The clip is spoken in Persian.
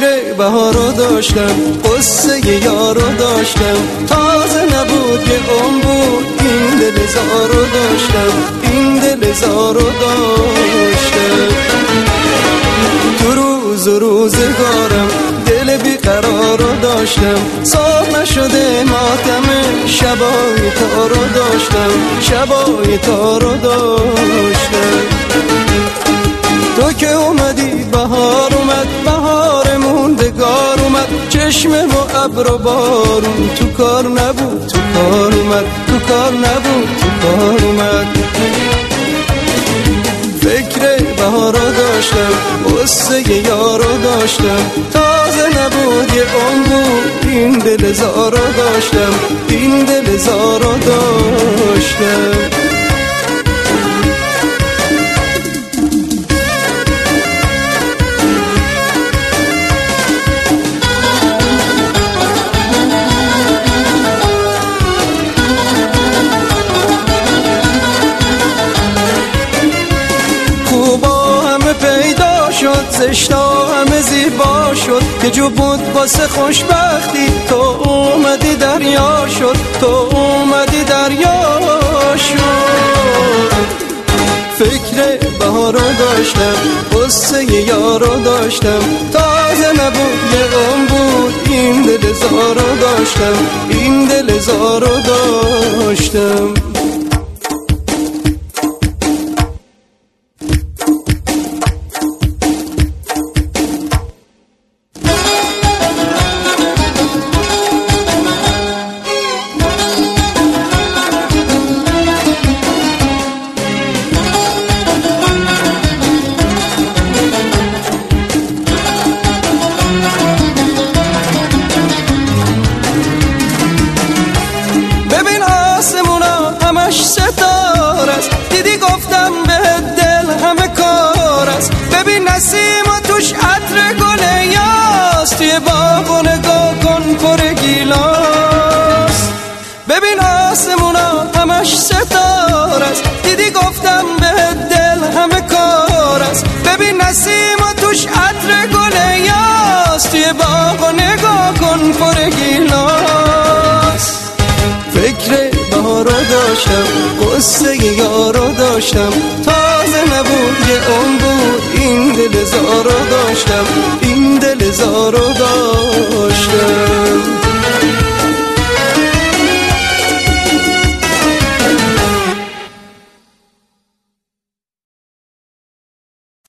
بهارو داشتم، قصه یارو داشتم، تازه نبود یه عمر بود این دل زارو داشتم، این دل زارو داشتم. تو روز و روزگارم دل بیقرارو داشتم، صبح نشده ماتم شبای تارو داشتم، شبای تارو داشتم. تو که اومدی بهار اومد، بهار موندگار اومد، چشم و ابر و بارون تو کار نبود، تو کار اومد، تو کار نبود، تو کار اومد. فکر بهارو داشتم، قصه یارو داشتم، تازه نبود یه عمر بود این دل زارو داشتم، این دل زارو داشتم. زشتا همه زیبا شد، که جو بود واسه خوشبختی، تو اومدی دریا شد، تو اومدی دریا شد. فکر بهارو داشتم، قصه یارو داشتم، تازه نبود یه عمر بود این دل زارو داشتم، این دل زارو داشتم. ستاره است، دیدی گفتم به دل همه کار است. ببین نسیم و توش عطر گل یاست، توی باغ و نگاه کن پر گیلاس. ببین آسمونا همش ستاره است، دیدی گفتم به دل همه کار است. ببین نسیم و توش عطر گل یاست، توی باغ و نگاه کن پر گیلاس. فکر بهارو داشتم، قصه یارو داشتم، تازه نبود یه عمر بود این دل زارو داشتم، این دل زارو داشتم.